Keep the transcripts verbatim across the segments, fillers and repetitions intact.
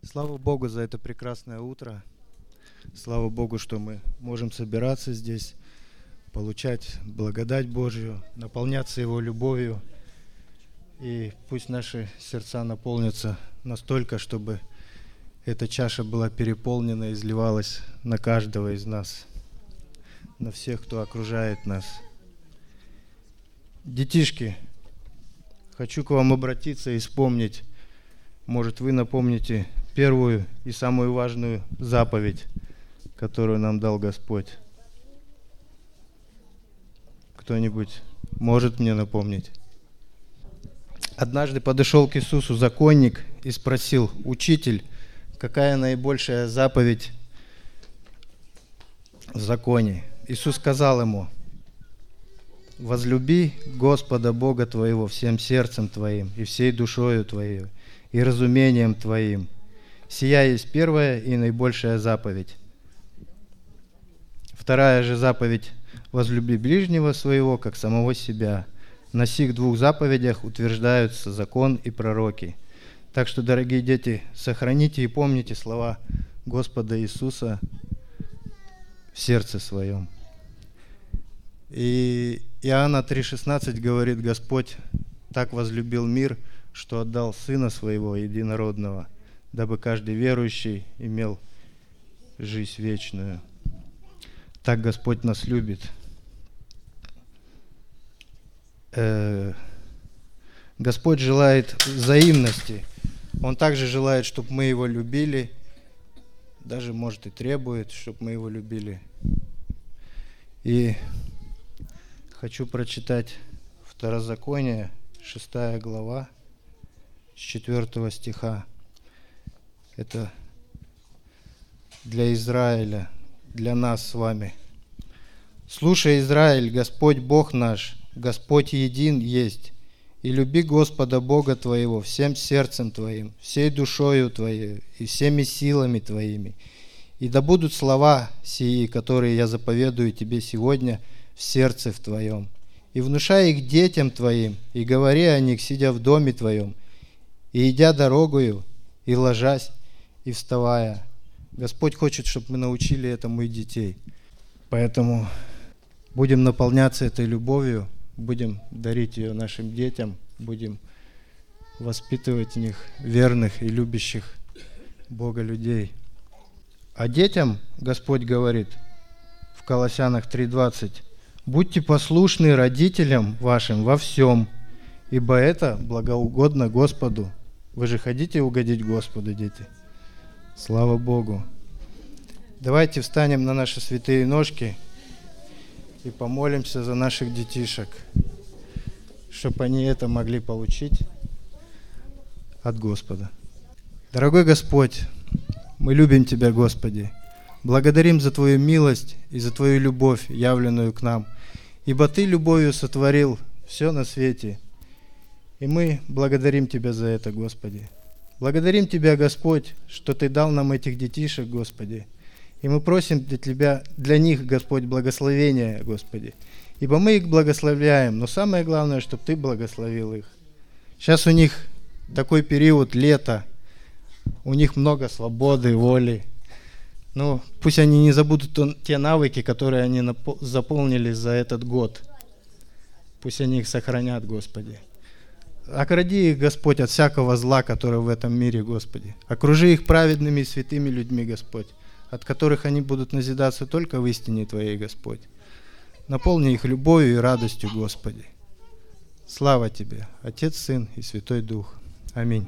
Слава Богу за это прекрасное утро. Слава Богу, что мы можем собираться здесь, получать благодать Божью, наполняться Его любовью. И пусть наши сердца наполнятся настолько, чтобы эта чаша была переполнена и изливалась на каждого из нас, на всех, кто окружает нас. Детишки, хочу к вам обратиться и вспомнить, может, вы напомните первую и самую важную заповедь, которую нам дал Господь. Кто-нибудь может мне напомнить? Однажды подошел к Иисусу законник и спросил: «Учитель, какая наибольшая заповедь в законе?» Иисус сказал ему: «Возлюби Господа Бога твоего всем сердцем твоим и всей душою твоей и разумением твоим. Сия есть первая и наибольшая заповедь. Вторая же заповедь: возлюби ближнего своего, как самого себя. На сих двух заповедях утверждаются закон и пророки». Так что, дорогие дети, сохраните и помните слова Господа Иисуса в сердце своем. И Иоанна три шестнадцать говорит: «Господь так возлюбил мир, что отдал Сына Своего Единородного, дабы каждый верующий имел жизнь вечную». Так Господь нас любит. Э, Господь желает взаимности. Он также желает, чтобы мы Его любили, даже, может, и требует, чтобы мы Его любили. И хочу прочитать Второзаконие, шестая глава, с четвёртого стиха. Это для Израиля, для нас с вами. «Слушай, Израиль, Господь Бог наш, Господь един есть, и люби Господа Бога твоего всем сердцем твоим, всей душою твоей и всеми силами твоими. И да будут слова сии, которые я заповедую тебе сегодня в сердце в твоем. И внушай их детям твоим, и говори о них, сидя в доме твоем, и идя дорогою, и ложась, и вставая». Господь хочет, чтобы мы научили этому и детей. Поэтому будем наполняться этой любовью, будем дарить ее нашим детям, будем воспитывать в них верных и любящих Бога людей. А детям Господь говорит в Колоссянах три двадцать: «Будьте послушны родителям вашим во всем, ибо это благоугодно Господу». Вы же хотите угодить Господу, дети? Слава Богу! Давайте встанем на наши святые ножки и помолимся за наших детишек, чтобы они это могли получить от Господа. Дорогой Господь, мы любим Тебя, Господи. Благодарим за Твою милость и за Твою любовь, явленную к нам. Ибо Ты любовью сотворил все на свете. И мы благодарим Тебя за это, Господи. Благодарим Тебя, Господь, что Ты дал нам этих детишек, Господи. И мы просим для Тебя, для них, Господь, благословения, Господи. Ибо мы их благословляем, но самое главное, чтобы Ты благословил их. Сейчас у них такой период лета, у них много свободы, воли. Ну, пусть они не забудут те навыки, которые они заполнили за этот год. Пусть они их сохранят, Господи. Огради их, Господь, от всякого зла, которое в этом мире, Господи. Окружи их праведными и святыми людьми, Господь, от которых они будут назидаться только в истине Твоей, Господь. Наполни их любовью и радостью, Господи. Слава Тебе, Отец, Сын и Святой Дух. Аминь.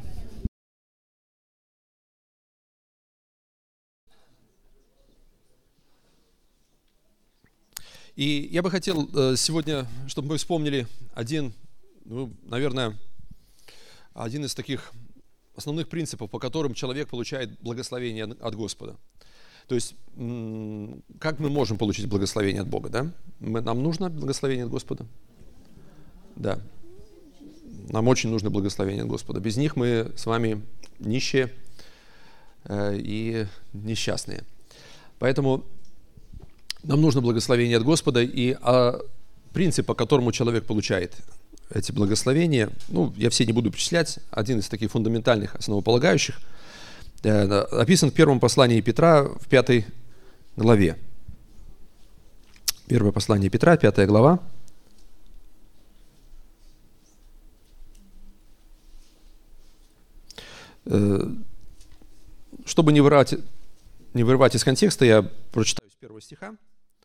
И я бы хотел сегодня, чтобы мы вспомнили один, ну, наверное, один из таких основных принципов, по которым человек получает благословение от Господа. То есть, как мы можем получить благословение от Бога, да? Мы, нам нужно благословение от Господа? Да. Нам очень нужно благословение от Господа. Без них мы с вами нищие э, и несчастные. Поэтому нам нужно благословение от Господа, и а, принцип, по которому человек получает эти благословения, ну, я все не буду перечислять, один из таких фундаментальных, основополагающих, Описан в первом послании Петра в пятой главе. Первое послание Петра, пятая глава. Чтобы не вырывать, не вырывать из контекста, я прочитаю с первого стиха.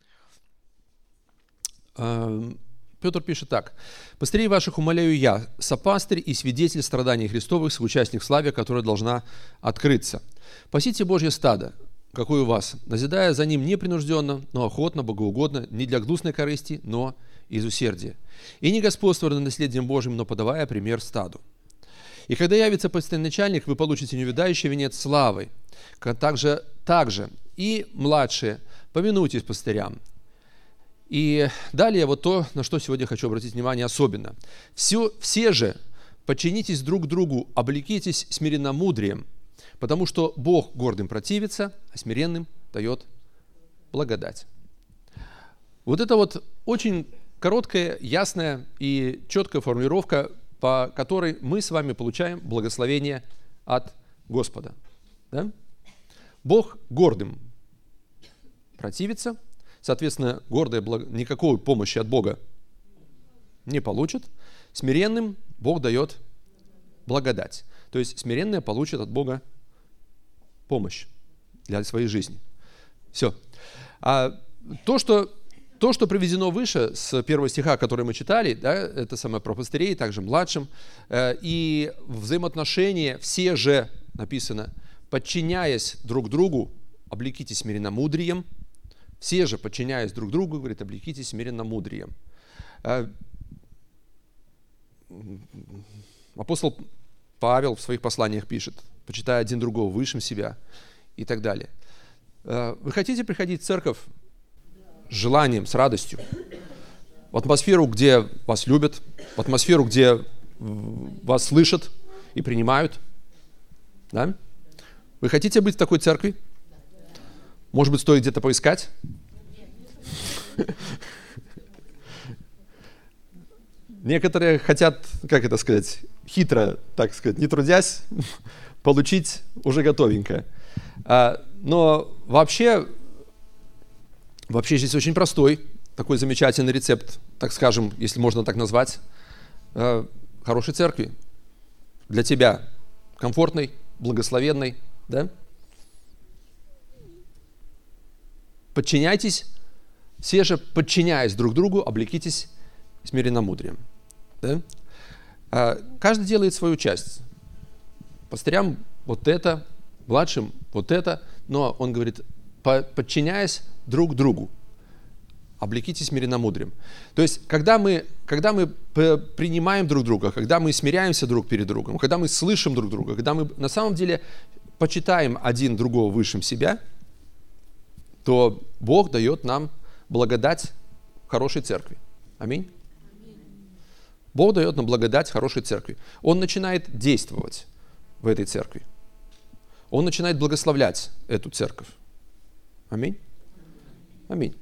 Петр пишет так. «Пастырей ваших умоляю я, сопастырь и свидетель страданий Христовых, соучастник в славе, которая должна открыться. Пасите Божье стадо, какое у вас, назидая за ним непринужденно, но охотно, богоугодно, не для гнусной корысти, но из усердия. И не господствуя над наследием Божьим, но подавая пример стаду. И когда явится начальник, вы получите неувядающий венец славы. Также, также и младшие, помянуйтесь пастырям». И далее вот то, на что сегодня хочу обратить внимание особенно. Все, все же подчинитесь друг другу, облекитесь смиренномудрием, потому что Бог гордым противится, а смиренным дает благодать. Вот это вот очень короткая, ясная и четкая формулировка, по которой мы с вами получаем благословение от Господа. Да? Бог гордым противится, соответственно, гордые никакой помощи от Бога не получат. Смиренным Бог дает благодать. То есть смиренные получат от Бога помощь для своей жизни. Все. А то, что, то, что приведено выше с первого стиха, который мы читали, да, это самое про пастырей, также младшим, э, и взаимоотношения все же, написано, подчиняясь друг другу, облекитесь смиренномудрием. Все же, подчиняясь друг другу, говорит, облекитесь смиренномудрием. Апостол Павел в своих посланиях пишет, почитая один другого высшим себя и так далее. Вы хотите приходить в церковь с желанием, с радостью, в атмосферу, где вас любят, в атмосферу, где вас слышат и принимают? Да? Вы хотите быть в такой церкви? Может быть, стоит где-то поискать? Некоторые хотят, как это сказать, хитро, так сказать, не трудясь, получить уже готовенькое. Но вообще, вообще здесь очень простой, такой замечательный рецепт, так скажем, если можно так назвать, хорошей церкви. Для тебя комфортной, благословенной, да? Подчиняйтесь, все же, подчиняясь друг другу, облекитесь смиренномудрием. Да? А каждый делает свою часть. Пастырям вот это, младшим вот это, но он говорит, подчиняясь друг другу, облекитесь смиренномудрием. То есть, когда мы, когда мы принимаем друг друга, когда мы смиряемся друг перед другом, когда мы слышим друг друга, когда мы на самом деле почитаем один другого высшим себя, то Бог дает нам благодать хорошей церкви. Аминь. Бог дает нам благодать хорошей церкви. Он начинает действовать в этой церкви. Он начинает благословлять эту церковь. Аминь. Аминь.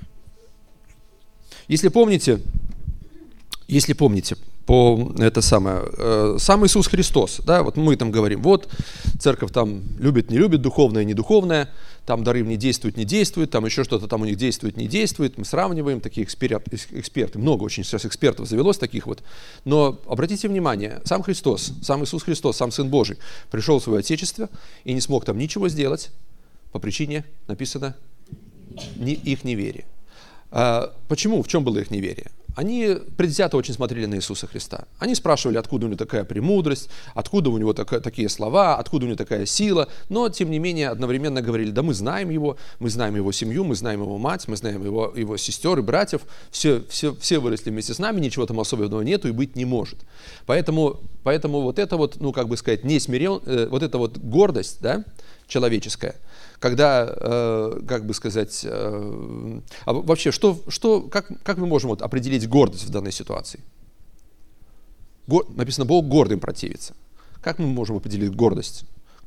Если помните, если помните, по это самое, э, сам Иисус Христос, да, вот мы там говорим, вот церковь там любит, не любит, духовная, не духовная, там дары не действуют, не действуют, там еще что-то там у них действует, не действует, мы сравниваем, такие эксперты, эксперты, много очень сейчас экспертов завелось таких вот, но обратите внимание, сам Христос, сам Иисус Христос, сам Сын Божий пришел в свое Отечество и не смог там ничего сделать по причине, написано, их неверия. А почему? В чем было их неверие? Они предвзято очень смотрели на Иисуса Христа. Они спрашивали, откуда у него такая премудрость, откуда у него такая, такие слова, откуда у него такая сила, но, тем не менее, одновременно говорили, да мы знаем его, мы знаем его семью, мы знаем его мать, мы знаем его, его сестер и братьев, все, все, все выросли вместе с нами, ничего там особенного нету и быть не может. Поэтому, поэтому вот это вот, ну, как бы сказать, не смирен, э, вот эта вот гордость, да, человеческая, когда, э, как бы сказать, э, а вообще, что, что, как, как мы можем вот определить гордость в данной ситуации? Гор, написано, Бог гордым противится. Как мы можем определить гордость?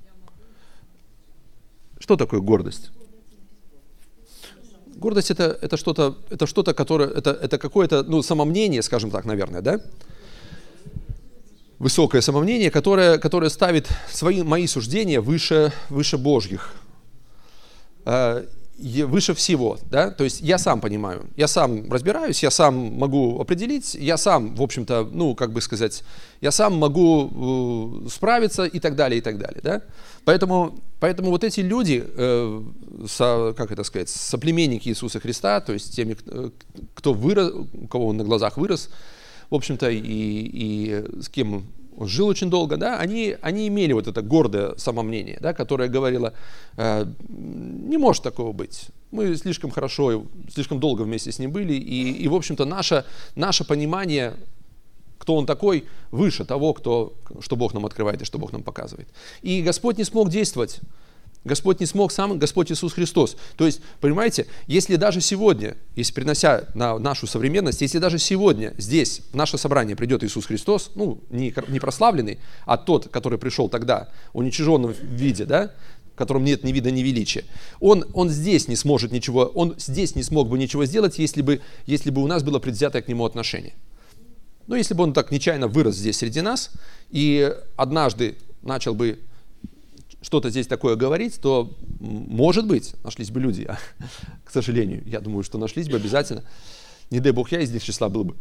Что такое гордость? Гордость это, это что-то, это что-то, которое, это, это какое-то, ну, самомнение, скажем так, наверное, да? высокое самомнение, которое, которое ставит свои, мои суждения выше, выше Божьих, э, выше всего. Да? То есть я сам понимаю, я сам разбираюсь, я сам могу определить, я сам, в общем-то, ну, как бы сказать, я сам могу э, справиться и так далее, и так далее. Да? Поэтому, поэтому вот эти люди, э, со, как это сказать, соплеменники Иисуса Христа, то есть теми, кто вырос, у кого он на глазах вырос, в общем-то, и, и с кем он жил очень долго, да, они, они имели вот это гордое самомнение, да, которое говорило, э, не может такого быть. Мы слишком хорошо, слишком долго вместе с ним были, и, и в общем-то, наше, наше понимание, кто он такой, выше того, кто, что Бог нам открывает и что Бог нам показывает. И Господь не смог действовать. Господь не смог сам, Господь Иисус Христос. То есть, понимаете, если даже сегодня, если перенося на нашу современность, если даже сегодня здесь, в наше собрание придет Иисус Христос, ну, не, не прославленный, а тот, который пришел тогда, в уничиженном виде, да, в котором нет ни вида, ни величия, он, он здесь не сможет ничего, он здесь не смог бы ничего сделать, если бы, если бы у нас было предвзятое к нему отношение. Ну, если бы он так нечаянно вырос здесь среди нас и однажды начал бы что-то здесь такое говорить, то, может быть, нашлись бы люди, к сожалению, я думаю, что нашлись бы обязательно, не дай Бог, я из них числа был бы,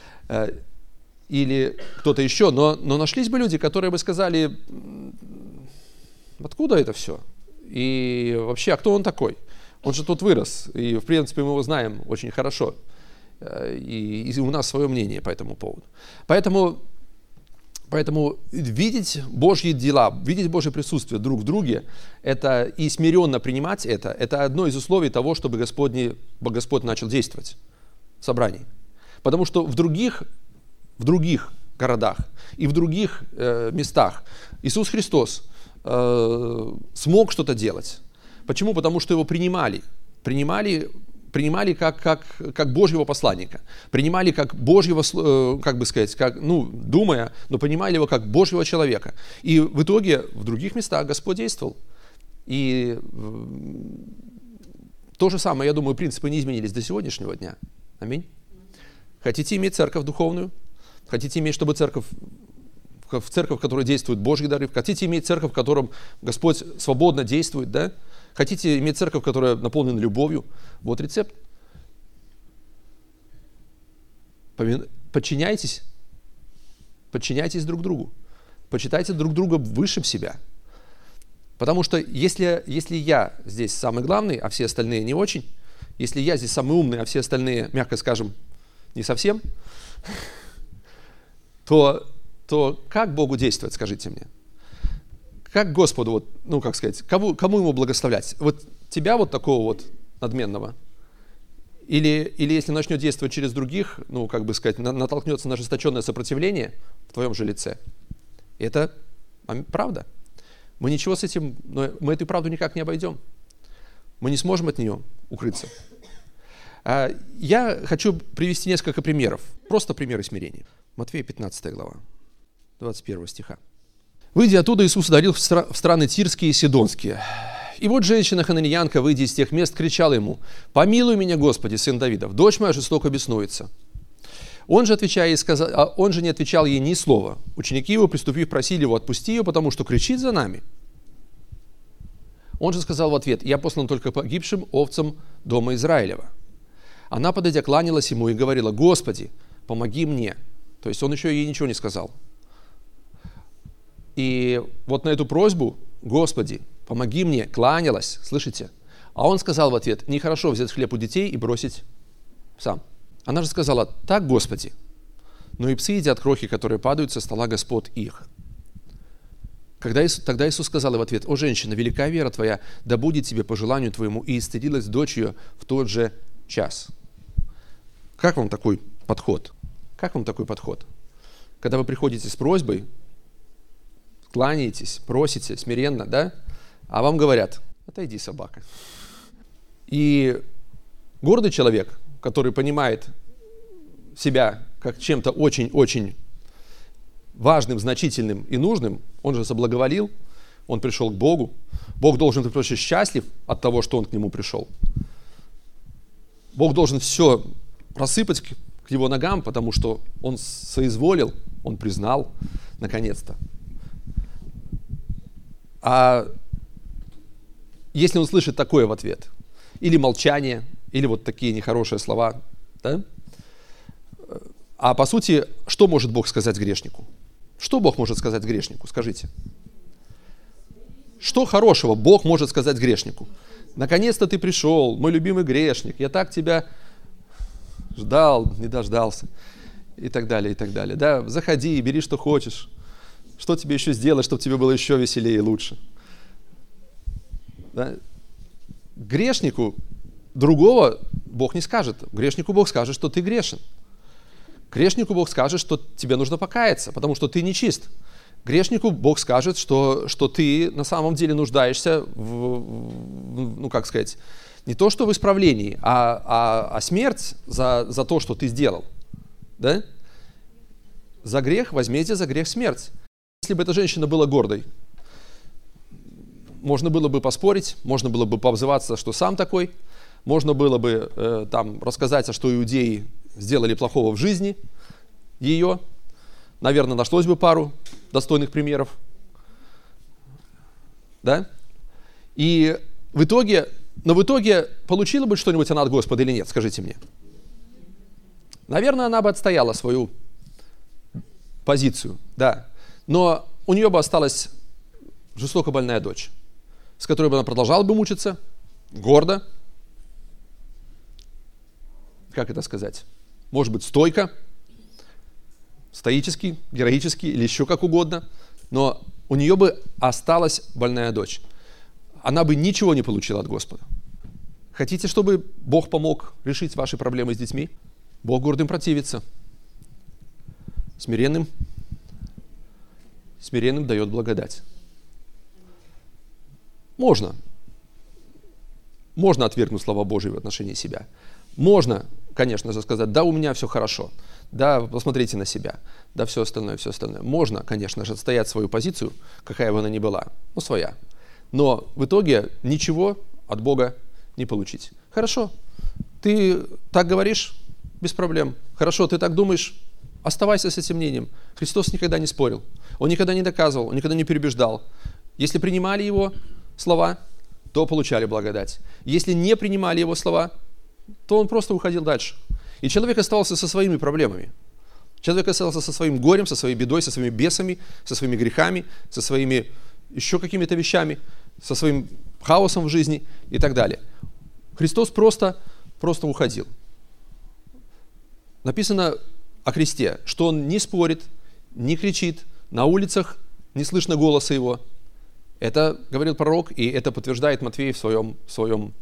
или кто-то еще, но, но нашлись бы люди, которые бы сказали, откуда это все, и вообще, а кто он такой? Он же тут вырос, и, в принципе, мы его знаем очень хорошо, и, и у нас свое мнение по этому поводу. Поэтому... Поэтому видеть Божьи дела, видеть Божье присутствие друг в друге, это и смиренно принимать это, это одно из условий того, чтобы Господь, Господь начал действовать в собрании. Потому что в других, в других городах и в других э, местах Иисус Христос э, смог что-то делать. Почему? Потому что его принимали. Принимали принимали как, как, как Божьего посланника, принимали как Божьего, как бы сказать, как, ну, думая, но принимали его как Божьего человека. И в итоге в других местах Господь действовал. И то же самое, я думаю, принципы не изменились до сегодняшнего дня. Аминь. Хотите иметь церковь духовную? Хотите иметь, чтобы церковь, в церковь, в которой действуют Божьи дары? Хотите иметь церковь, в котором Господь свободно действует, да? Хотите иметь церковь, которая наполнена любовью? Вот рецепт. Подчиняйтесь. Подчиняйтесь друг другу. Почитайте друг друга выше себя. Потому что если, если я здесь самый главный, а все остальные не очень, если я здесь самый умный, а все остальные, мягко скажем, не совсем, то, то как Богу действовать, скажите мне? Как Господу, вот, ну, как сказать, кому, кому ему благословлять? Вот тебя вот такого вот надменного? Или, или если начнет действовать через других, ну, как бы сказать, натолкнется на ожесточенное сопротивление в твоем же лице? Это правда. Мы ничего с этим, мы эту правду никак не обойдем. Мы не сможем от нее укрыться. Я хочу привести несколько примеров. Просто примеры смирения. Матфея пятнадцатая глава, двадцать первого стиха. «Выйдя оттуда, Иисус ударил в страны Тирские и Сидонские. И вот женщина хананеянка, выйдя из тех мест, кричала ему: „Помилуй меня, Господи, сын Давидов, дочь моя жестоко беснуется“. Он же, отвечая ей, сказал, он же не отвечал ей ни слова. Ученики его, приступив, просили его: „Отпусти ее, потому что кричит за нами“. Он же сказал в ответ: „Я послан только погибшим овцам дома Израилева“. Она, подойдя, кланялась ему и говорила: „Господи, помоги мне“. То есть он еще ей ничего не сказал. И вот на эту просьбу: „Господи, помоги мне“, кланялась, слышите? А он сказал в ответ: „Нехорошо взять хлеб у детей и бросить сам“. Она же сказала: „Так, Господи, но и псы едят крохи, которые падают со стола господ их“. Когда Иисус, тогда Иисус сказал в ответ: „О, женщина, велика вера твоя, да будет тебе по желанию твоему“, и исцелилась дочь ее в тот же час. Как вам такой подход? Как вам такой подход? Когда вы приходите с просьбой, кланяетесь, просите смиренно, да? А вам говорят: „Отойди, собака“. И гордый человек, который понимает себя как чем-то очень-очень важным, значительным и нужным, он же соблаговолил, он пришел к Богу. Бог должен быть просто счастлив от того, что он к нему пришел. Бог должен все рассыпать к его ногам, потому что он соизволил он признал, наконец-то. А если он слышит такое в ответ, или молчание, или вот такие нехорошие слова, да? А по сути, что может Бог сказать грешнику? Что Бог может сказать грешнику? Скажите. Что хорошего Бог может сказать грешнику? Наконец-то ты пришел, мой любимый грешник, я так тебя ждал, не дождался, и так далее, и так далее. Да, заходи, бери, что хочешь. Что тебе еще сделать, чтобы тебе было еще веселее и лучше? Да? Грешнику другого Бог не скажет. Грешнику Бог скажет, что ты грешен. Грешнику Бог скажет, что тебе нужно покаяться, потому что ты нечист. Грешнику Бог скажет, что, что ты на самом деле нуждаешься в, в, ну как сказать, не то что в исправлении, а, а, а смерть за, за то, что ты сделал. Да? За грех возьмите за грех смерть. Если бы эта женщина была гордой, можно было бы поспорить, можно было бы пообзываться, что сам такой, можно было бы э, там рассказать, а что иудеи сделали плохого в жизни ее. Наверное, нашлось бы пару достойных примеров. Да? И в итоге, но в итоге получила бы что-нибудь она от Господа или нет, скажите мне. Наверное, она бы отстояла свою позицию, да. Но у нее бы осталась жестоко больная дочь, с которой бы она продолжала бы мучиться, гордо. Как это сказать? Может быть, стойко, стоически, героически или еще как угодно. Но у нее бы осталась больная дочь. Она бы ничего не получила от Господа. Хотите, чтобы Бог помог решить ваши проблемы с детьми? Бог гордым противится. Смиренным, смиренным дает благодать. Можно. Можно отвергнуть слова Божьи в отношении себя. Можно, конечно же, сказать, да, у меня все хорошо. Да, посмотрите на себя. Да, все остальное, все остальное. Можно, конечно же, отстоять свою позицию, какая бы она ни была. Ну, своя. Но в итоге ничего от Бога не получить. Хорошо. Ты так говоришь? Без проблем. Хорошо, ты так думаешь? Оставайся с этим мнением. Христос никогда не спорил. Он никогда не доказывал, он никогда не переубеждал. Если принимали его слова, то получали благодать. Если не принимали его слова, то он просто уходил дальше. И человек оставался со своими проблемами. Человек остался со своим горем, со своей бедой, со своими бесами, со своими грехами, со своими еще какими-то вещами, со своим хаосом в жизни и так далее. Христос просто, просто уходил. Написано о Христе, что Он не спорит, не кричит, на улицах не слышно голоса Его. Это говорил пророк, и это подтверждает Матфей в своем, в своем,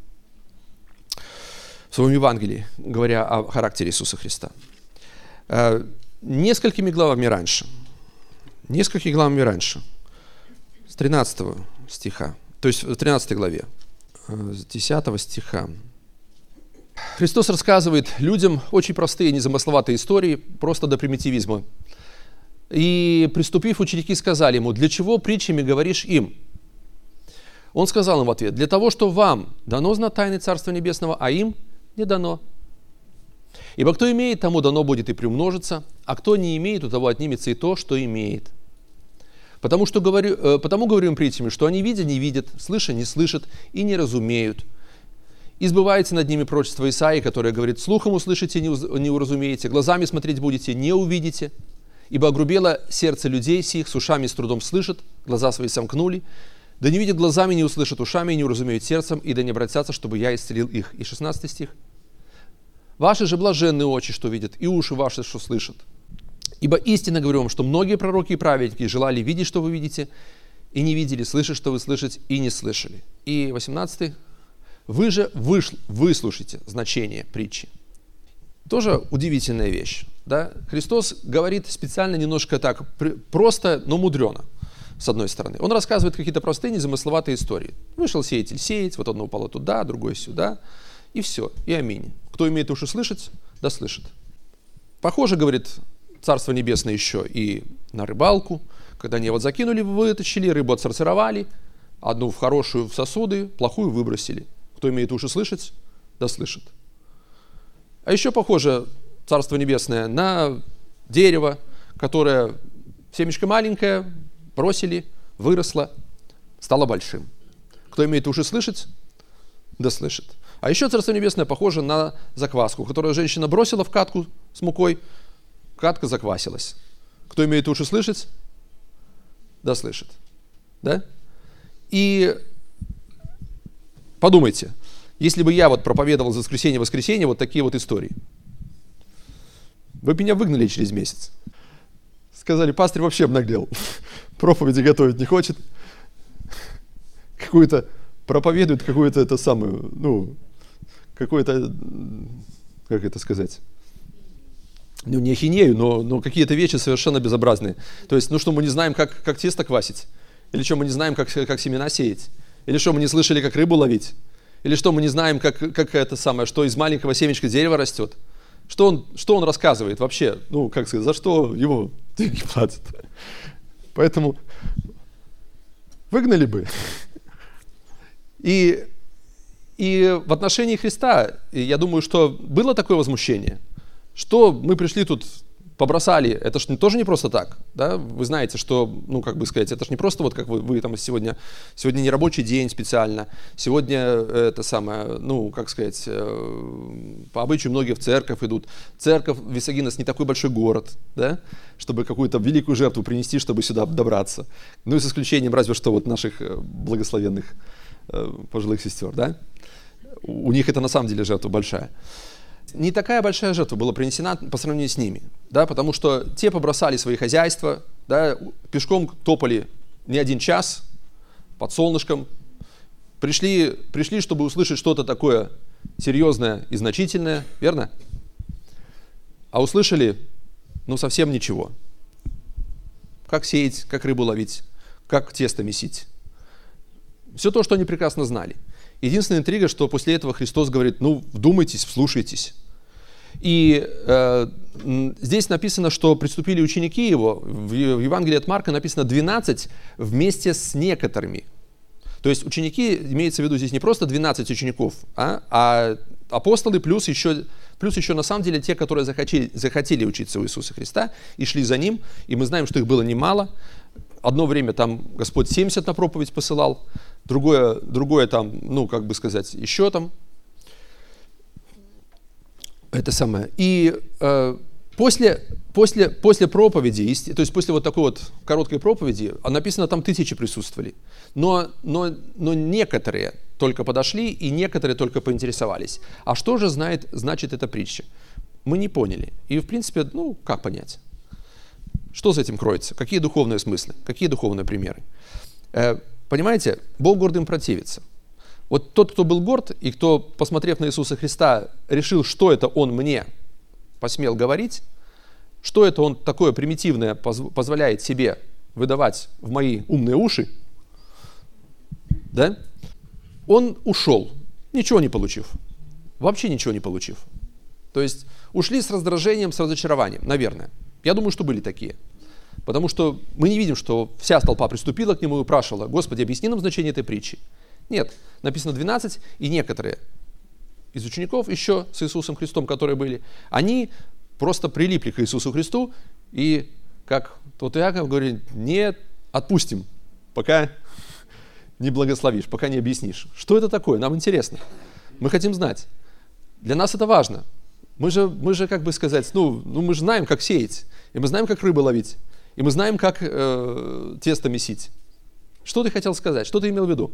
в своем Евангелии, говоря о характере Иисуса Христа. Несколькими главами раньше, несколькими главами раньше, с тринадцатого стиха, то есть в тринадцатой главе, с десятого стиха, Христос рассказывает людям очень простые, незамысловатые истории, просто до примитивизма. И, приступив, ученики сказали ему, для чего притчами говоришь им? Он сказал им в ответ, для того, что вам дано знать тайны Царства Небесного, а им не дано. Ибо кто имеет, тому дано будет и приумножится, а кто не имеет, у того отнимется и то, что имеет. Потому, что говорю, потому говорю им притчами, что они видя не видят, слыша не слышат и не разумеют. И сбывается над ними пророчество Исаии, которое говорит, слухом услышите, не уразумеете, глазами смотреть будете, не увидите. Ибо огрубело сердце людей сих, с ушами с трудом слышат, глаза свои сомкнули, да не видят глазами, не услышат ушами, и не уразумеют сердцем, и да не обратятся, чтобы я исцелил их. И шестнадцатый стих. Ваши же блаженные очи, что видят, и уши ваши, что слышат. Ибо истинно говорю вам, что многие пророки и праведники желали видеть, что вы видите, и не видели, слышать, что вы слышите, и не слышали. И восемнадцатый. Вы же вышл, выслушайте значение притчи. Тоже удивительная вещь. Да? Христос говорит специально немножко так, просто, но мудрено, с одной стороны. Он рассказывает какие-то простые, незамысловатые истории. Вышел сеятель сеять, вот одно упало туда, другое сюда, и все, и аминь. Кто имеет уши слышать, да слышит. Похоже, говорит Царство Небесное еще и на рыбалку, когда они вот закинули, вытащили, рыбу отсортировали, одну в хорошую в сосуды, плохую выбросили. Кто имеет уши слышать, да слышит. А еще похоже Царство Небесное на дерево, которое семечко маленькое, бросили, выросло, стало большим. Кто имеет уши слышать, да слышит. А еще Царство Небесное похоже на закваску, которую женщина бросила в катку с мукой, катка заквасилась. Кто имеет уши слышать, да слышит. Да? И подумайте, если бы я вот проповедовал за воскресенье-воскресенье вот такие вот истории, вы бы меня выгнали через месяц. Сказали, пастырь вообще обнаглел, проповеди готовить не хочет, какую-то проповедует какую-то это самую, ну, какую-то, как это сказать, ну, не ахинею, но, но какие-то вещи совершенно безобразные. То есть, ну что, мы не знаем, как, как тесто квасить? Или что, мы не знаем, как, как семена сеять? Или что, мы не слышали, как рыбу ловить? Или что, мы не знаем, как, как это самое, что из маленького семечка дерево растет? Что он, что он рассказывает вообще? Ну, как сказать, за что его деньги платят? Поэтому выгнали бы. И, и в отношении Христа, я думаю, что было такое возмущение, что мы пришли тут, побросали, это же тоже не просто так, да? Вы знаете, что, ну, как бы сказать, это же не просто вот как вы, вы там сегодня, сегодня не рабочий день специально, сегодня это самое, ну, как сказать, по обычаю многие в церковь идут. Церковь Висагинос не такой большой город, да, чтобы какую-то великую жертву принести, чтобы сюда добраться. Ну, и с исключением разве что вот наших благословенных пожилых сестер, да? У них это на самом деле жертва большая. Не такая большая жертва была принесена по сравнению с ними, да, потому что те побросали свои хозяйства, да, пешком топали не один час под солнышком, пришли, пришли, чтобы услышать что-то такое серьезное и значительное, верно? А услышали, ну, совсем ничего. Как сеять, как рыбу ловить, как тесто месить. Все то, что они прекрасно знали. Единственная интрига, что после этого Христос говорит, ну, вдумайтесь, вслушайтесь. И э, здесь написано, что приступили ученики его, в Евангелии от Марка написано двенадцать вместе с некоторыми. То есть ученики, имеется в виду здесь не просто двенадцать учеников, а, а апостолы плюс еще, плюс еще на самом деле те, которые захотели, захотели учиться у Иисуса Христа и шли за Ним. И мы знаем, что их было немало. Одно время там Господь семьдесят на проповедь посылал, другое, другое там, ну, как бы сказать, еще там. Это самое. И э, после, после, после проповеди, то есть после вот такой вот короткой проповеди, написано, там тысячи присутствовали. Но, но, но некоторые только подошли, и некоторые только поинтересовались. А что же знает, значит эта притча? Мы не поняли. И в принципе, ну, как понять? Что за этим кроется? Какие духовные смыслы? Какие духовные примеры? Э, понимаете, Бог гордым противится. Вот тот, кто был горд, и кто, посмотрев на Иисуса Христа, решил, что это Он мне посмел говорить, что это Он такое примитивное позволяет себе выдавать в мои умные уши, да? Он ушел, ничего не получив, вообще ничего не получив. То есть ушли с раздражением, с разочарованием, наверное. Я думаю, что были такие. Потому что мы не видим, что вся толпа приступила к Нему и упрашивала, Господи, объясни нам значение этой притчи. Нет, написано двенадцать, и некоторые из учеников еще с Иисусом Христом, которые были, они просто прилипли к Иисусу Христу, и, как тот Иаков говорит, не отпустим, пока не благословишь, пока не объяснишь. Что это такое? Нам интересно. Мы хотим знать. Для нас это важно. Мы же, мы же как бы сказать, ну, ну мы же знаем, как сеять, и мы знаем, как рыбу ловить, и мы знаем, как э, тесто месить. Что ты хотел сказать? Что ты имел в виду?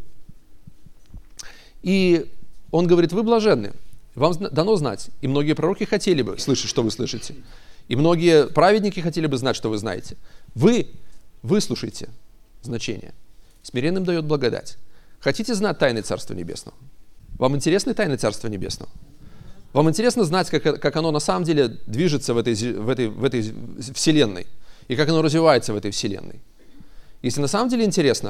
И он говорит, вы блаженны, вам дано знать. И многие пророки хотели бы слышать, что вы слышите. И многие праведники хотели бы знать, что вы знаете. Вы выслушайте значение. Смиренным дает благодать. Хотите знать тайны Царства Небесного? Вам интересны тайны Царства Небесного? Вам интересно знать, как, как оно на самом деле движется в этой, в, этой, в этой вселенной? И как оно развивается в этой вселенной? Если на самом деле интересно,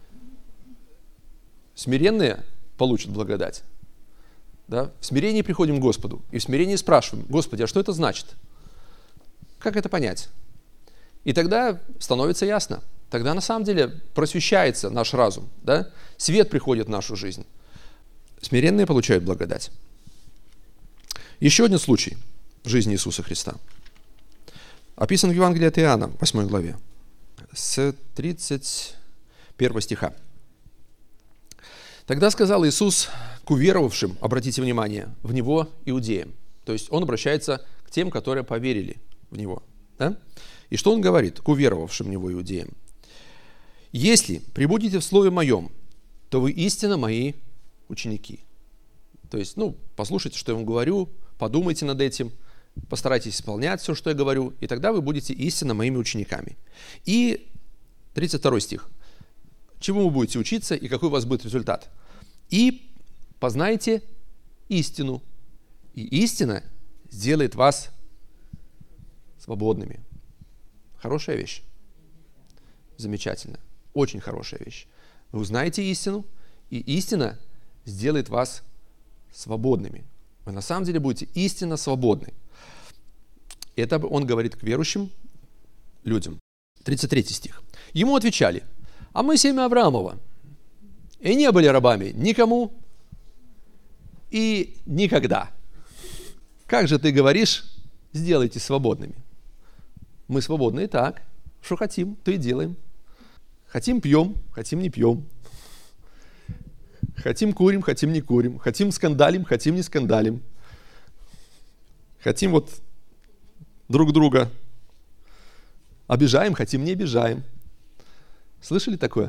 смиренные получат благодать. Да? В смирении приходим к Господу и в смирении спрашиваем, Господи, а что это значит? Как это понять? И тогда становится ясно. Тогда на самом деле просвещается наш разум. Да? Свет приходит в нашу жизнь. Смиренные получают благодать. Еще один случай в жизни Иисуса Христа. Описан в Евангелии от Иоанна, восьмой главе, с тридцать первого стиха. «Тогда сказал Иисус к уверовавшим, обратите внимание, в Него иудеям». То есть Он обращается к тем, которые поверили в Него. Да? И что Он говорит к уверовавшим в Него иудеям? «Если пребудете в Слове Моем, то вы истинно Мои ученики». То есть, ну, послушайте, что я вам говорю, подумайте над этим, постарайтесь исполнять все, что я говорю, и тогда вы будете истинно Моими учениками. И тридцать второй стих. Чему вы будете учиться и какой у вас будет результат? «И познайте истину, и истина сделает вас свободными». Хорошая вещь. Замечательно. Очень хорошая вещь. Вы узнаете истину, и истина сделает вас свободными. Вы на самом деле будете истинно свободны. Это он говорит к верующим людям. тридцать третий стих. Ему отвечали: «А мы семя Авраамова, и не были рабами никому и никогда. Как же ты говоришь, сделайте свободными?» Мы свободны и так. Что хотим, то и делаем. Хотим пьем, хотим не пьем. Хотим курим, хотим не курим. Хотим скандалим, хотим не скандалим. Хотим вот друг друга обижаем, хотим не обижаем. Слышали такое?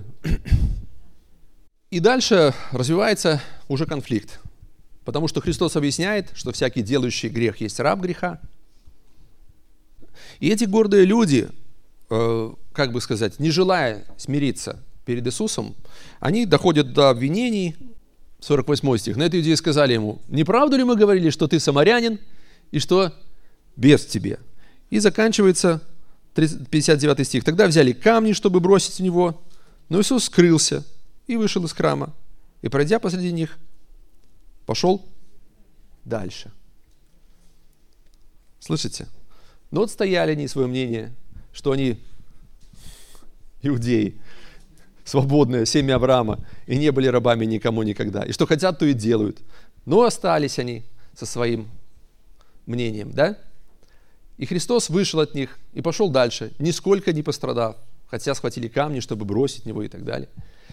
И дальше развивается уже конфликт. Потому что Христос объясняет, что всякий делающий грех есть раб греха. И эти гордые люди, э, как бы сказать, не желая смириться перед Иисусом, они доходят до обвинений. сорок восьмой стих. На это иудеи сказали ему: «Не правду ли мы говорили, что ты самарянин, и что бес в тебе?» И заканчивается пятьдесят девятый стих. «Тогда взяли камни, чтобы бросить в него, но Иисус скрылся и вышел из храма, и, пройдя посреди них, пошел дальше». Слышите? Но вот стояли они, свое мнение, что они иудеи, свободные, семя Авраама, и не были рабами никому никогда. И что хотят, то и делают. Но остались они со своим мнением, да? И Христос вышел от них и пошел дальше, нисколько не пострадав, хотя схватили камни, чтобы бросить в него и так далее.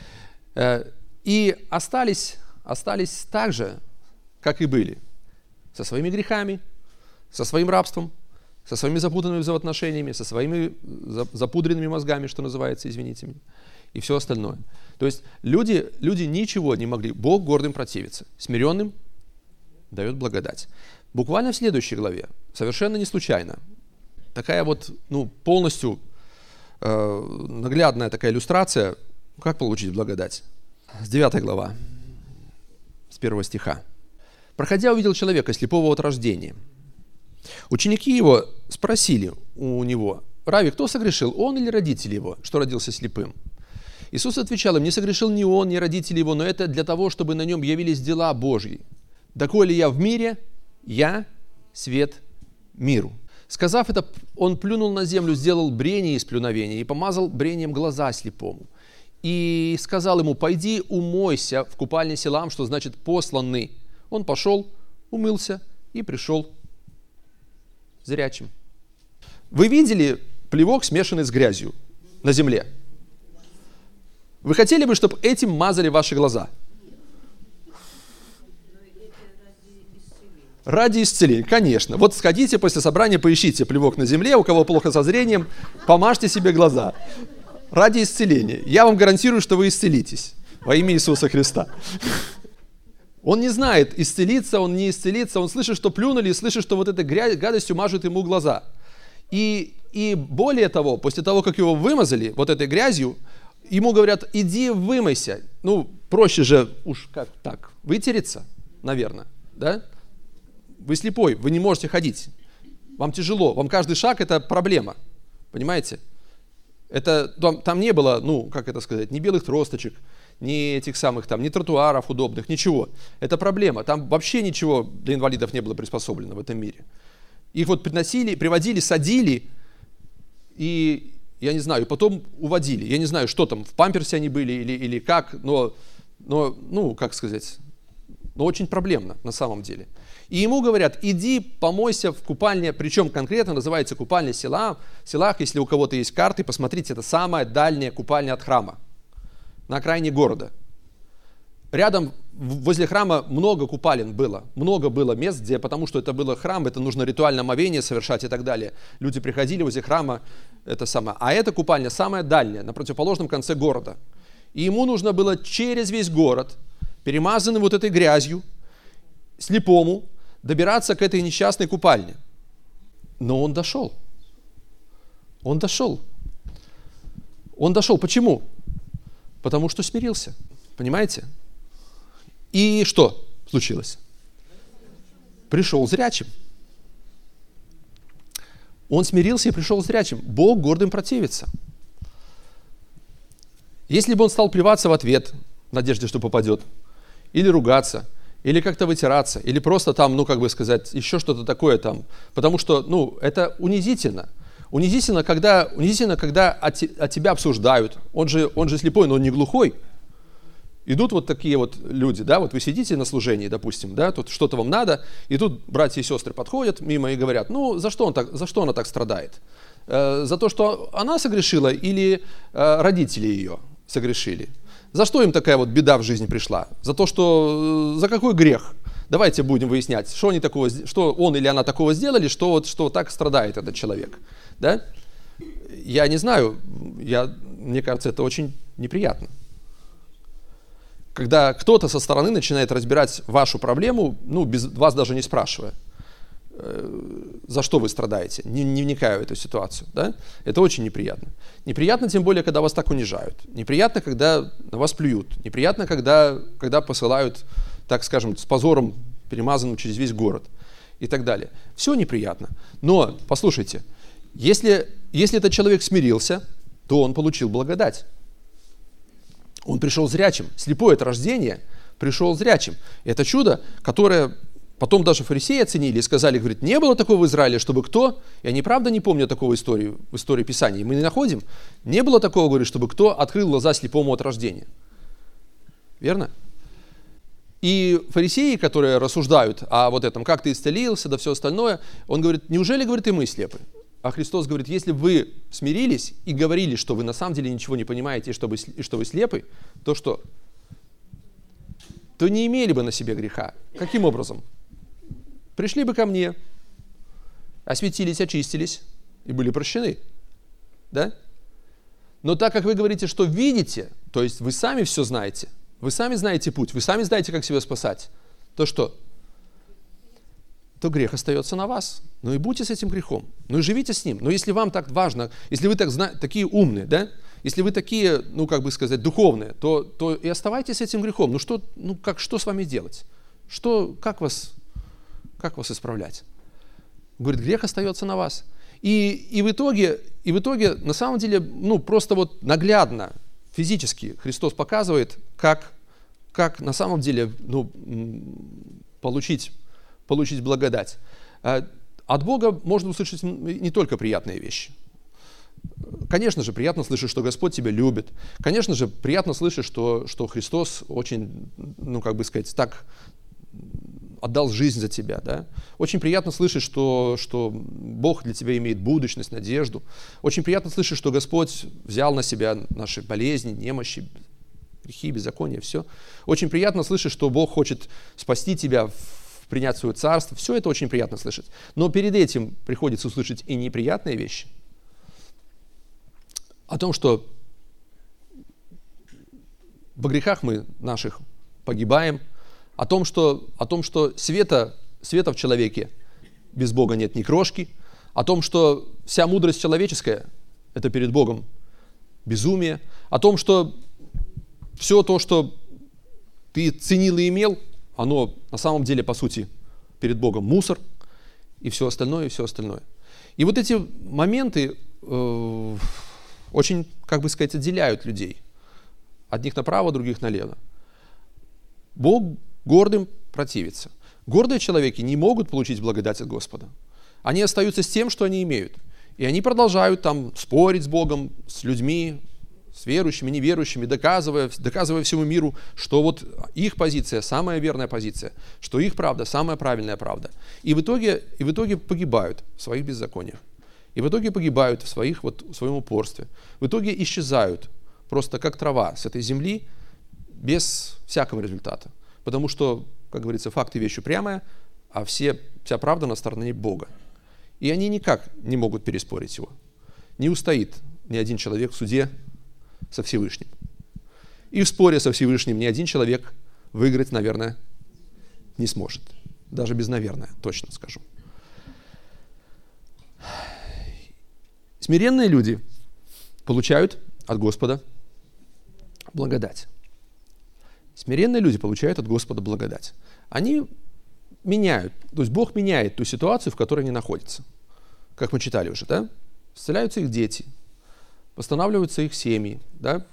И остались, остались так же, как и были, со своими грехами, со своим рабством, со своими запутанными взаимоотношениями, со своими запудренными мозгами, что называется, извините меня, и все остальное. То есть люди, люди ничего не могли. Бог гордым противится, смиренным дает благодать. Буквально в следующей главе, совершенно не случайно, такая вот, ну, полностью э, наглядная такая иллюстрация, как получить благодать. С девятой глава, с первого стиха. «Проходя, увидел человека слепого от рождения. Ученики его спросили у него: Рави, кто согрешил, он или родители его, что родился слепым? Иисус отвечал им: не согрешил ни он, ни родители его, но это для того, чтобы на нем явились дела Божьи. Доколе я в мире, я свет миру». Сказав это, он плюнул на землю, сделал брение из плюновения и помазал брением глаза слепому. И сказал ему: пойди умойся в купальне Силам, что значит посланный. Он пошел, умылся и пришел зрячим. Вы видели плевок, смешанный с грязью на земле? Вы хотели бы, чтобы этим мазали ваши глаза? Ради исцеления, конечно. Вот сходите после собрания, поищите плевок на земле, у кого плохо со зрением, помажьте себе глаза. Ради исцеления. Я вам гарантирую, что вы исцелитесь во имя Иисуса Христа. Он не знает, исцелиться он, не исцелиться. Он слышит, что плюнули, и слышит, что вот этой грязь, гадостью мажут ему глаза. И, и более того, после того, как его вымазали вот этой грязью, ему говорят: иди вымойся. Ну, проще же уж как так, вытереться, наверное, да? Вы слепой, вы не можете ходить. Вам тяжело, вам каждый шаг – это проблема. Понимаете? Это, там, там не было, ну, как это сказать, ни белых тросточек, ни этих самых там, ни тротуаров удобных, ничего. Это проблема. Там вообще ничего для инвалидов не было приспособлено в этом мире. Их вот приносили, приводили, садили, и, я не знаю, потом уводили. Я не знаю, что там, в памперсе они были или, или как, но, но, ну, как сказать, но очень проблемно на самом деле. И ему говорят, иди помойся в купальне, причем конкретно называется купальня Силах. Силах, если у кого-то есть карты, посмотрите, это самая дальняя купальня от храма, на окраине города. Рядом, возле храма много купалин было, много было мест, где, потому что это был храм, это нужно ритуальное омовение совершать и так далее. Люди приходили возле храма, это самое. А эта купальня самая дальняя, на противоположном конце города. И ему нужно было через весь город, перемазанный вот этой грязью, слепому, добираться к этой несчастной купальне. Но он дошел. Он дошел. Он дошел. Почему? Потому что смирился. Понимаете? И что случилось? Пришел зрячим. Он смирился и пришел зрячим. Бог гордым противится. Если бы он стал плеваться в ответ, в надежде, что попадет, или ругаться, или как-то вытираться, или просто там, ну, как бы сказать, еще что-то такое там. Потому что, ну, это унизительно. Унизительно, когда, унизительно, когда от, от тебя обсуждают. Он же, он же слепой, но он не глухой. Идут вот такие вот люди, да, вот вы сидите на служении, допустим, да, тут что-то вам надо, и тут братья и сестры подходят мимо и говорят, ну, за что, он так, за что она так страдает? Э, за то, что она согрешила или э, родители ее согрешили? За что им такая вот беда в жизни пришла? За то, что... За какой грех? Давайте будем выяснять, что, они такого, что он или она такого сделали, что, вот, что так страдает этот человек. Да? Я не знаю, я, мне кажется, это очень неприятно. Когда кто-то со стороны начинает разбирать вашу проблему, ну, без вас даже не спрашивая, за что вы страдаете, не, не вникая в эту ситуацию. Да? Это очень неприятно. Неприятно, тем более, когда вас так унижают. Неприятно, когда на вас плюют. Неприятно, когда, когда посылают, так скажем, с позором, перемазанным через весь город и так далее. Все неприятно. Но, послушайте, если, если этот человек смирился, то он получил благодать. Он пришел зрячим. Слепой от рождения пришел зрячим. Это чудо, которое... Потом даже фарисеи оценили и сказали, говорит, не было такого в Израиле, чтобы кто, я неправда не помню такого истории, в истории Писания, мы не находим, не было такого, говорит, чтобы кто открыл глаза слепому от рождения. Верно? И фарисеи, которые рассуждают о вот этом, как ты исцелился, да все остальное, он говорит, неужели, говорит, и мы слепы? А Христос говорит, если вы смирились и говорили, что вы на самом деле ничего не понимаете и что вы, и что вы слепы, то что? То не имели бы на себе греха. Каким образом? Пришли бы ко мне, осветились, очистились и были прощены. Да? Но так как вы говорите, что видите, то есть вы сами все знаете, вы сами знаете путь, вы сами знаете, как себя спасать, то что? То грех остается на вас. Ну и будьте с этим грехом. Ну и живите с ним. Но если вам так важно, если вы так зна- такие умные, да? Если вы такие, ну как бы сказать, духовные, то, то и оставайтесь с этим грехом. Ну что, ну как, что с вами делать? Что, как вас, как вас исправлять? Говорит, грех остается на вас. И, и, в итоге, и в итоге, на самом деле, ну просто вот наглядно, физически Христос показывает, как, как на самом деле ну, получить, получить благодать. От Бога можно услышать не только приятные вещи. Конечно же, приятно слышать, что Господь тебя любит. Конечно же, приятно слышать, что, что Христос очень, ну, как бы сказать, так отдал жизнь за тебя. Да? Очень приятно слышать, что, что Бог для тебя имеет будущность, надежду. Очень приятно слышать, что Господь взял на себя наши болезни, немощи, грехи, беззакония, все. Очень приятно слышать, что Бог хочет спасти тебя, принять свое царство. Все это очень приятно слышать. Но перед этим приходится услышать и неприятные вещи. О том, что во грехах мы наших погибаем, о том, что, о том, что света, света в человеке без Бога нет ни крошки, о том, что вся мудрость человеческая – это перед Богом безумие, о том, что все то, что ты ценил и имел, оно на самом деле, по сути, перед Богом мусор, и все остальное, и все остальное. И вот эти моменты э, очень, как бы сказать, отделяют людей. Одних направо, других налево. Бог гордым противится. Гордые человеки не могут получить благодать от Господа. Они остаются с тем, что они имеют. И они продолжают там спорить с Богом, с людьми, с верующими, неверующими, доказывая, доказывая всему миру, что вот их позиция самая верная позиция, что их правда самая правильная правда. И в итоге, и в итоге погибают в своих беззакониях. И в итоге погибают в, своих, вот, в своем упорстве. В итоге исчезают просто как трава с этой земли без всякого результата. Потому что, как говорится, факты вещь упрямая, а все, вся правда на стороне Бога. И они никак не могут переспорить его. Не устоит ни один человек в суде со Всевышним. И в споре со Всевышним ни один человек выиграть, наверное, не сможет. Даже без «наверное», точно скажу. Смиренные люди получают от Господа благодать. Смиренные люди получают от Господа благодать. Они меняют, то есть Бог меняет ту ситуацию, в которой они находятся. Как мы читали уже, да? Исцеляются их дети, восстанавливаются их семьи, да?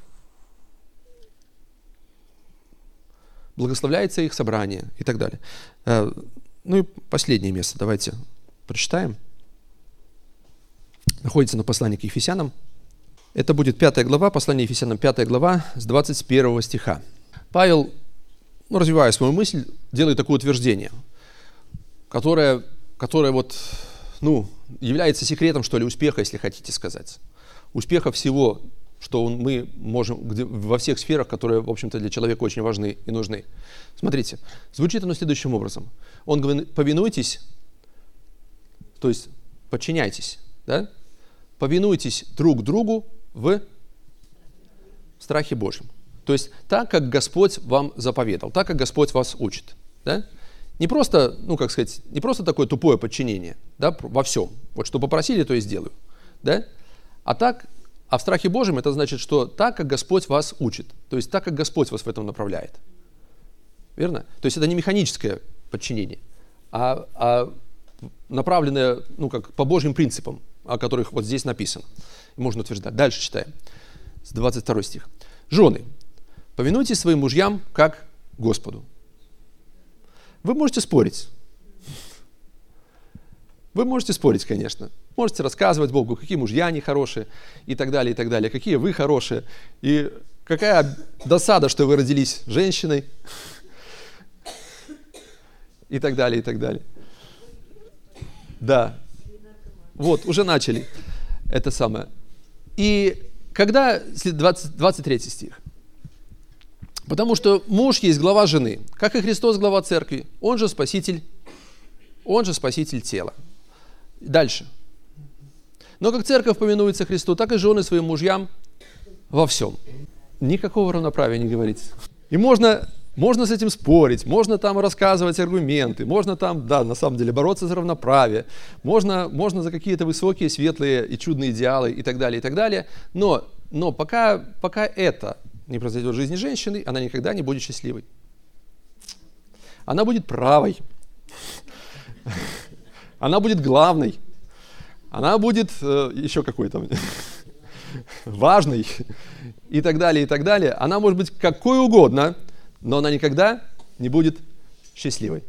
Благословляется их собрание и так далее. Ну и последнее место давайте прочитаем. Находится на послании к Ефесянам. Это будет пятая глава, послание Ефесянам, пятая глава, с двадцать первого стиха. Павел, ну, развивая свою мысль, делает такое утверждение, которое, которое вот, ну, является секретом, что ли, успеха, если хотите сказать. Успеха всего, что мы можем где, во всех сферах, которые, в общем-то, для человека очень важны и нужны. Смотрите, звучит оно следующим образом. Он говорит: повинуйтесь, то есть подчиняйтесь, да? Повинуйтесь друг другу в страхе Божьем. То есть так, как Господь вам заповедал, так, как Господь вас учит. Да? Не просто, ну, как сказать, не просто такое тупое подчинение, да, во всем. Вот что попросили, то и сделаю. Да? А так, а в страхе Божьем это значит, что так, как Господь вас учит. То есть так, как Господь вас в этом направляет. Верно? То есть это не механическое подчинение, а, а направленное, ну, как по Божьим принципам, о которых вот здесь написано. Можно утверждать. Дальше читаем. С двадцать второй стих. Жены, повинуйтесь своим мужьям, как Господу. Вы можете спорить. Вы можете спорить, конечно. Можете рассказывать Богу, какие мужья они хорошие, и так далее, и так далее. Какие вы хорошие. И какая досада, что вы родились женщиной. И так далее, и так далее. Да. Вот, уже начали это самое. И когда, двадцать, двадцать третий стих. Потому что муж есть глава жены, как и Христос глава церкви, он же спаситель, он же спаситель тела. Дальше. Но как церковь повинуется Христу, так и жены своим мужьям во всем. Никакого равноправия не говорится. И можно... Можно с этим спорить, можно там рассказывать аргументы, можно там, да, на самом деле бороться за равноправие, можно, можно за какие-то высокие, светлые и чудные идеалы и так далее, и так далее. Но, но пока, пока это не произойдет в жизни женщины, она никогда не будет счастливой. Она будет правой, она будет главной, она будет э, еще какой-то важной и так далее, и так далее. Она может быть какой угодно, но она никогда не будет счастливой.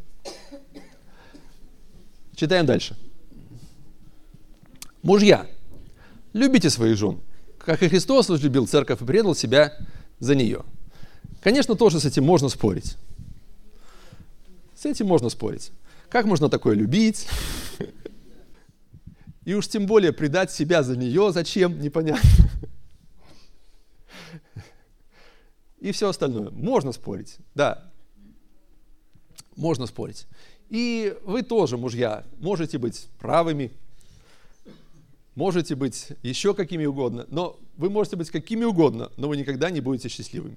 Читаем дальше. Мужья, любите своих жен, как и Христос возлюбил церковь и предал себя за нее. Конечно, тоже с этим можно спорить. С этим можно спорить. Как можно такое любить? И уж тем более предать себя за нее, зачем, непонятно. И все остальное. Можно спорить, да. Можно спорить. И вы тоже, мужья, можете быть правыми, можете быть еще какими угодно, но вы можете быть какими угодно, но вы никогда не будете счастливыми.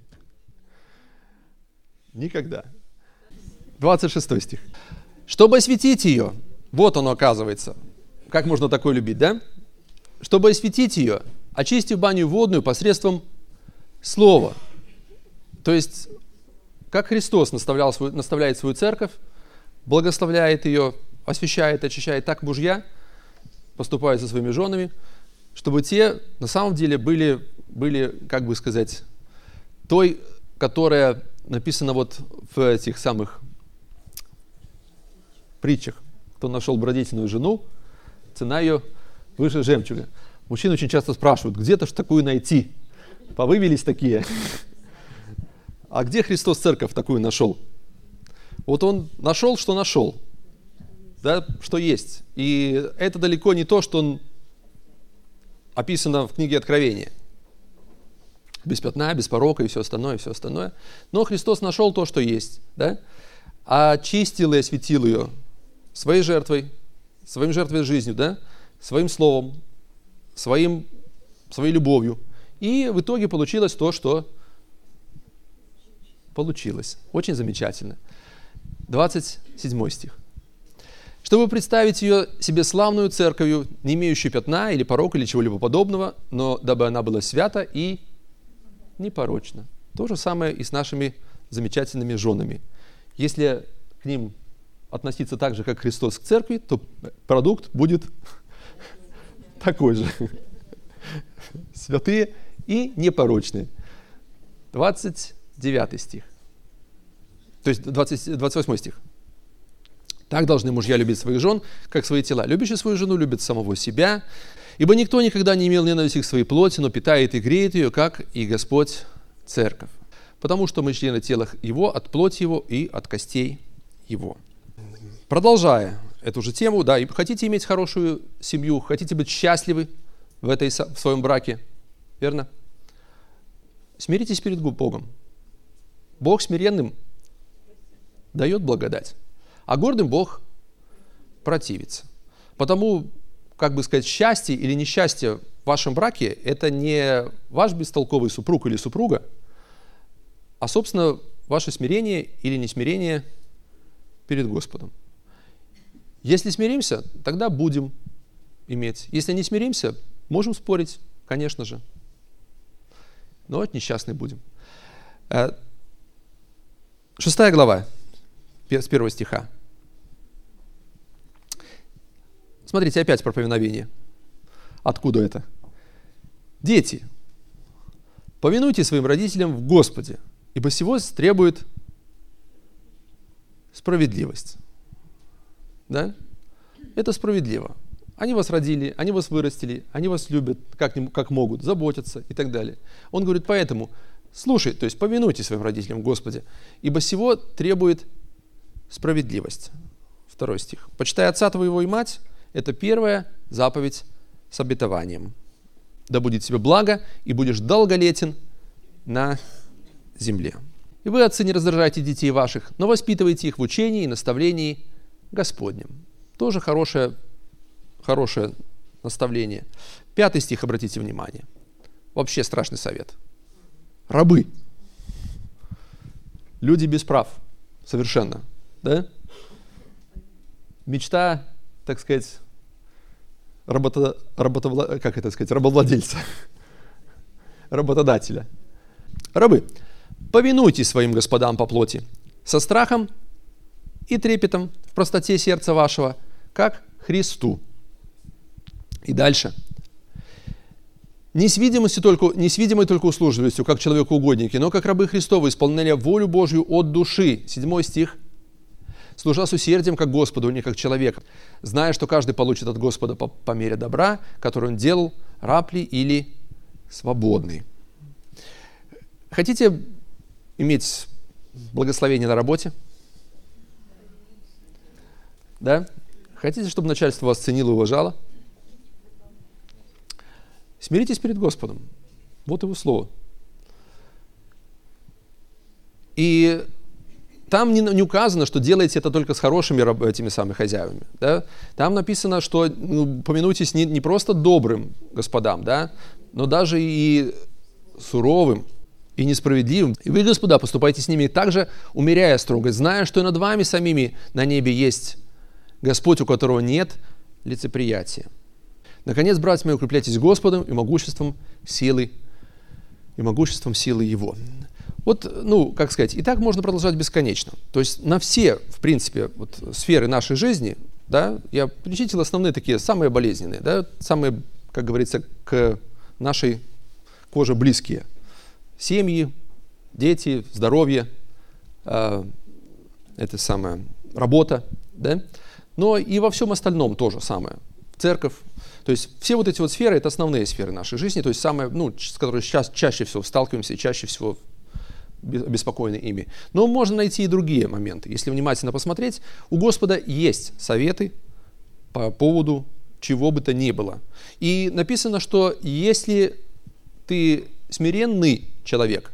Никогда. двадцать шестой стих. Чтобы осветить ее, вот оно оказывается, как можно такое любить, да? Чтобы осветить ее, очистив баню водную посредством слова. То есть, как Христос наставлял свою, наставляет свою церковь, благословляет ее, освящает, очищает, так мужья поступают со своими женами, чтобы те на самом деле были, были, как бы сказать, той, которая написана вот в этих самых притчах. Кто нашел добродетельную жену, цена ее выше жемчуга. Мужчины очень часто спрашивают, где-то ж такую найти. Повывелись такие. А где Христос церковь такую нашел? Вот он нашел, что нашел. Да, что есть. И это далеко не то, что он описано в книге Откровения. Без пятна, без порока и все остальное, и все остальное. Но Христос нашел то, что есть. Да? Очистил и осветил ее своей жертвой, своим жертвой жизнью, да? Своим словом, своим, своей любовью. И в итоге получилось то, что получилось. Очень замечательно. двадцать седьмой стих. Чтобы представить ее себе славную церковью, не имеющую пятна или порока или чего-либо подобного, но дабы она была свята и непорочна. То же самое и с нашими замечательными женами. Если к ним относиться так же, как Христос к церкви, то продукт будет такой же. Святые и непорочные. двадцать девятый стих. То есть двадцать, двадцать восьмой стих. Так должны мужья любить своих жен, как свои тела. Любящий свою жену любит самого себя, ибо никто никогда не имел ненависти к своей плоти, но питает и греет ее, как и Господь церковь. Потому что мы члены тела его, от плоти его и от костей его. Продолжая эту же тему, да, и хотите иметь хорошую семью, хотите быть счастливы в, этой, в своем браке, верно? Смиритесь перед Богом. Бог смиренным дает благодать, а гордым Бог противится. Потому, как бы сказать, счастье или несчастье в вашем браке – это не ваш бестолковый супруг или супруга, а, собственно, ваше смирение или несмирение перед Господом. Если смиримся, тогда будем иметь. Если не смиримся, можем спорить, конечно же. Но от несчастны будем. Шестая глава, с первого стиха. Смотрите, опять про повиновение. Откуда это? Дети, повинуйтесь своим родителям в Господе, ибо сего требует справедливость. Да? Это справедливо. Они вас родили, они вас вырастили, они вас любят, как, как могут, заботятся и так далее. Он говорит, поэтому слушай, то есть повинуйтесь своим родителям в Господе, ибо сего требует справедливость. Второй стих. Почитай отца твоего и мать, это первая заповедь с обетованием. Да будет тебе благо, и будешь долголетен на земле. И вы, отцы, не раздражайте детей ваших, но воспитывайте их в учении и наставлении Господнем. Тоже хорошее, хорошее наставление. Пятый стих, обратите внимание. Вообще страшный совет. Рабы. Люди без прав. Совершенно. Да? Мечта, так сказать, работа, работовла, как это сказать, рабовладельца. Работодателя. Рабы. Повинуйтесь своим господам по плоти, со страхом и трепетом в простоте сердца вашего, как Христу. И дальше. Не с видимостью только, не с видимой только услужливостью, как человекоугодники, но как рабы Христовы, исполняя волю Божью от души. Седьмой стих. Служа с усердием, как Господу, не как человек, зная, что каждый получит от Господа по, по мере добра, который он делал, раб ли или свободный. Хотите иметь благословение на работе? Да? Хотите, чтобы начальство вас ценило и уважало? Смиритесь перед Господом. Вот его слово. И там не, не указано, что делаете это только с хорошими этими самыми хозяевами. Да? Там написано, что ну, помянуйтесь не, не просто добрым господам, да, но даже и суровым и несправедливым. И вы, господа, поступайте с ними так же, умеряя строгость, зная, что и над вами самими на небе есть Господь, у которого нет лицеприятия. Наконец, братья мои, укрепляйтесь Господом и могуществом силы, и могуществом силы Его. Вот, ну, как сказать, и так можно продолжать бесконечно. То есть на все, в принципе, вот, сферы нашей жизни, да, я перечислил основные такие, самые болезненные, да, самые, как говорится, к нашей коже близкие. Семьи, дети, здоровье, э, это самое, работа, да. Но и во всем остальном тоже самое. церковь. То есть все вот эти вот сферы – это основные сферы нашей жизни, то есть самые, ну, с которыми сейчас чаще всего сталкиваемся и чаще всего обеспокоены ими. Но можно найти и другие моменты. Если внимательно посмотреть, у Господа есть советы по поводу чего бы то ни было. И написано, что если ты смиренный человек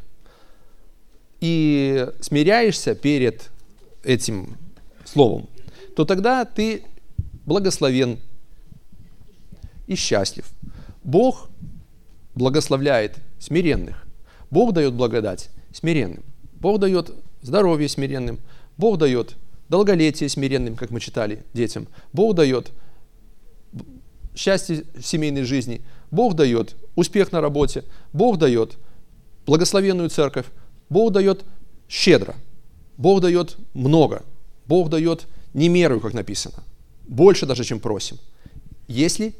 и смиряешься перед этим словом, то тогда ты благословен и счастлив. Бог благословляет смиренных. Бог дает благодать смиренным. Бог дает здоровье смиренным. Бог дает долголетие смиренным, как мы читали детям. Бог дает счастье в семейной жизни. Бог дает успех на работе. Бог дает благословенную церковь. Бог дает щедро. Бог дает много. Бог дает не меру, как написано. Больше даже, чем просим. Если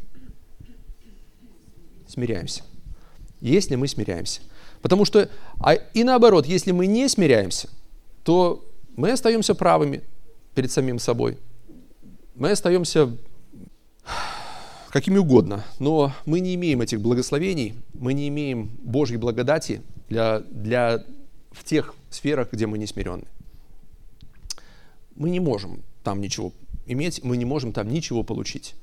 смиряемся. Если мы смиряемся. Потому что, а и наоборот, если мы не смиряемся, то мы остаемся правыми перед самим собой. Мы остаемся какими угодно, но мы не имеем этих благословений, мы не имеем Божьей благодати для, для, в тех сферах, где мы не смиренны. Мы не можем там ничего иметь, мы не можем там ничего получить.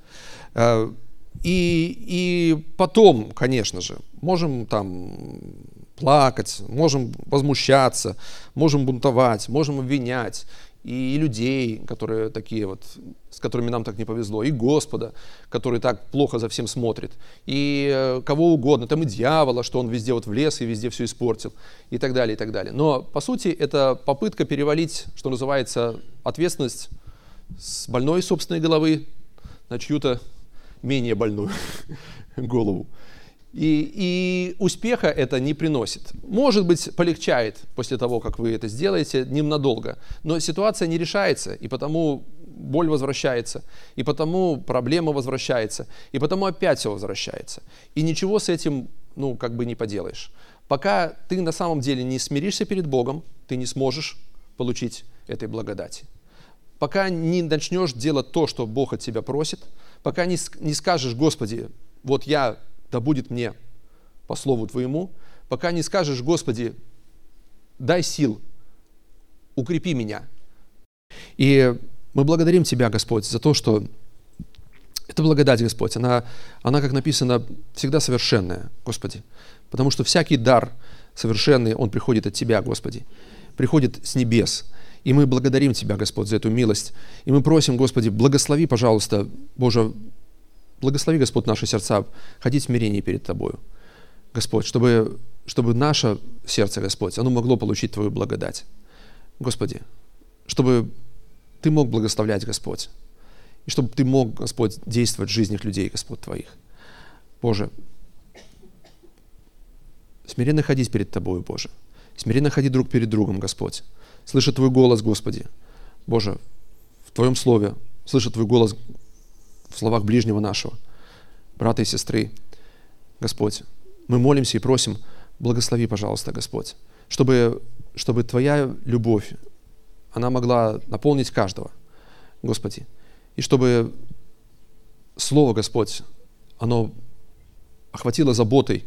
И, и потом, конечно же, можем там плакать, можем возмущаться, можем бунтовать, можем обвинять и людей, которые такие вот, с которыми нам так не повезло, и Господа, который так плохо за всем смотрит, и кого угодно, там и дьявола, что он везде вот влез и везде все испортил, и так далее, и так далее. Но, по сути, это попытка перевалить, что называется, ответственность с больной собственной головы на чью-то менее больную голову. И, и успеха это не приносит. Может быть, полегчает после того, как вы это сделаете, ненадолго. Но ситуация не решается, и потому боль возвращается, и потому проблема возвращается, и потому опять все возвращается. И ничего с этим, ну, как бы не поделаешь. Пока ты на самом деле не смиришься перед Богом, ты не сможешь получить этой благодати. Пока не начнешь делать то, что Бог от тебя просит, пока не, не скажешь: Господи, вот я, да будет мне по слову Твоему, пока не скажешь: Господи, дай сил, укрепи меня. И мы благодарим Тебя, Господь, за то, что эта благодать, Господь, она, она, как написано, всегда совершенная, Господи, потому что всякий дар совершенный, он приходит от Тебя, Господи, приходит с небес. И мы благодарим Тебя, Господь, за эту милость. И мы просим, Господи, благослови, пожалуйста, Боже, благослови, Господь, наши сердца ходить в смирении перед Тобою, Господь, чтобы, чтобы наше сердце, Господь, оно могло получить Твою благодать. Господи, чтобы Ты мог благословлять, Господь, и чтобы Ты мог, Господь, действовать в жизнях людей, Господь, Твоих. Боже, смиренно ходить перед Тобою, Боже, смиренно ходить друг перед другом, Господь, слыша Твой голос, Господи, Боже, в Твоем Слове, слыша Твой голос в словах ближнего нашего, брата и сестры, Господь, мы молимся и просим: благослови, пожалуйста, Господь, чтобы, чтобы Твоя любовь, она могла наполнить каждого, Господи, и чтобы Слово, Господь, оно охватило заботой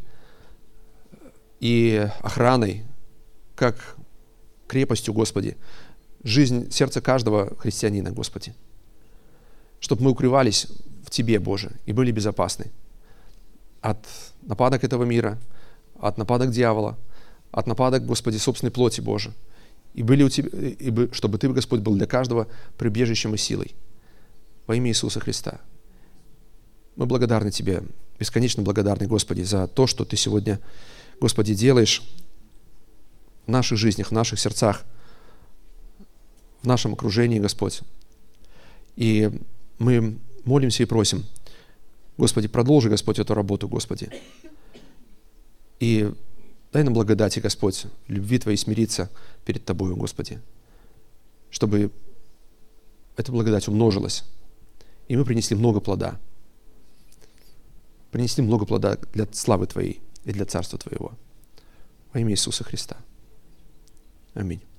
и охраной, как крепостью, Господи, жизнь, сердца каждого христианина, Господи. Чтобы мы укрывались в Тебе, Боже, и были безопасны от нападок этого мира, от нападок дьявола, от нападок, Господи, собственной плоти, Боже. И, были у тебя, и чтобы Ты, Господь, был для каждого прибежищем и силой. Во имя Иисуса Христа. Мы благодарны Тебе, бесконечно благодарны, Господи, за то, что Ты сегодня, Господи, делаешь в наших жизнях, в наших сердцах, в нашем окружении, Господь. И мы молимся и просим: Господи, продолжи, Господь, эту работу, Господи. И дай нам благодати, Господь, любви Твоей смириться перед Тобою, Господи, чтобы эта благодать умножилась, и мы принесли много плода. Принесли много плода для славы Твоей и для Царства Твоего. Во имя Иисуса Христа. Аминь.